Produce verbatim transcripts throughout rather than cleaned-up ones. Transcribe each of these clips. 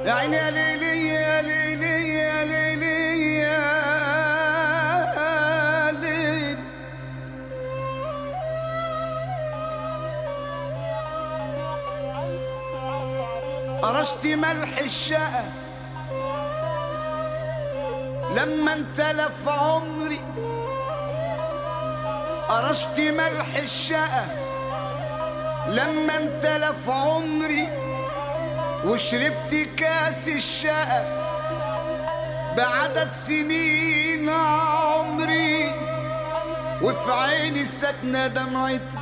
يا عيني يا ليلي يا ليلي يا ليلي يا ليل. قرشت ملح الشقا لما انتلف عمري، قرشت ملح الشقا لما انتلف عمري، وشربت كاس الشقا بعدد سنين عمري، وفي عيني ساكنة دمعتي،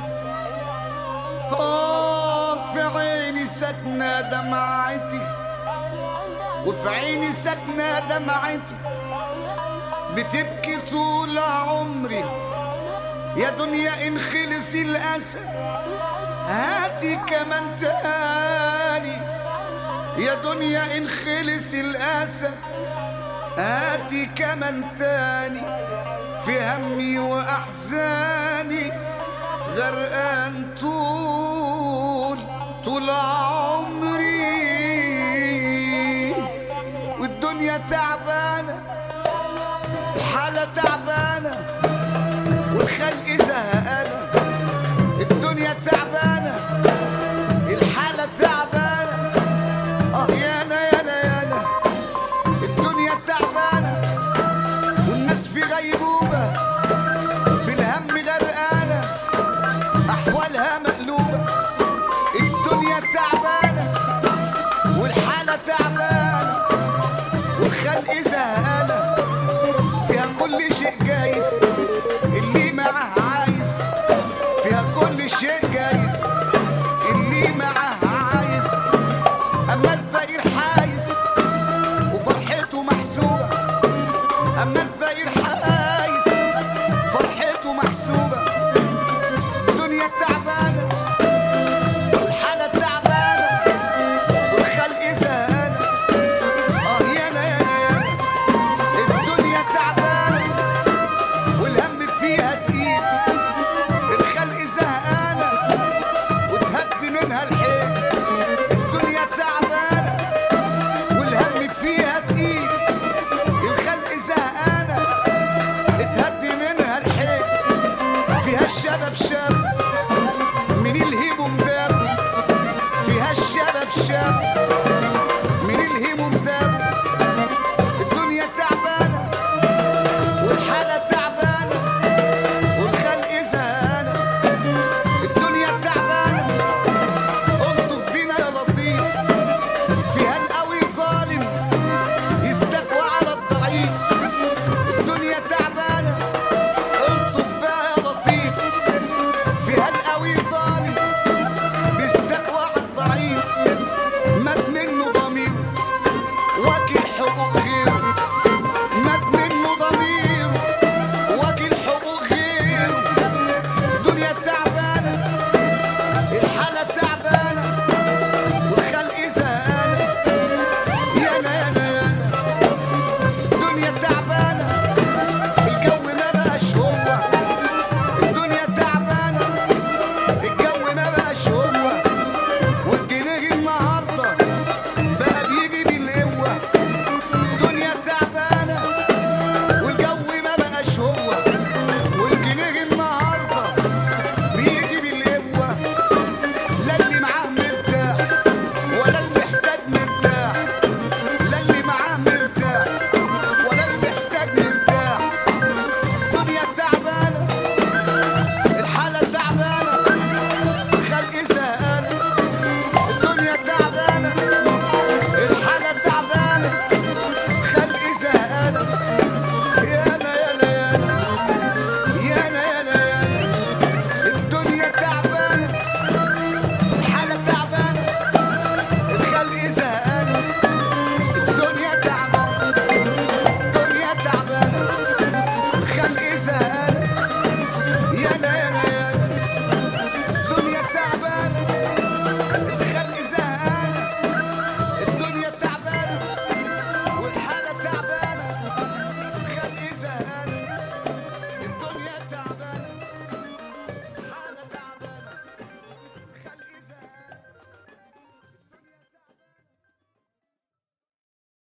آه في عيني ساكنة دمعتي، وفي عيني ساكنة دمعتي، بتبكي طول عمري. يا دنيا إن خلص الأسى هاتي كمان تاني، يا دنيا إن خلص الأسى هاتي كمان تاني، في همي وأحزاني غرقان طول طول عمري. والدنيا تعبانة، الحالة تعبانة، والخلق زهقانة. الدنيا تعبانة، الحالة تعبانة، اه يانا يانا يانا. الدنيا تعبانة والناس في غيبوبة، في الهم غرقانة، أحوالها مقلوبة. الدنيا تعبانة والحالة تعبانة، والخلق زهقانة، فيها كل شيء جايز، اللي معاه عايز، فيها كل شيء جايز،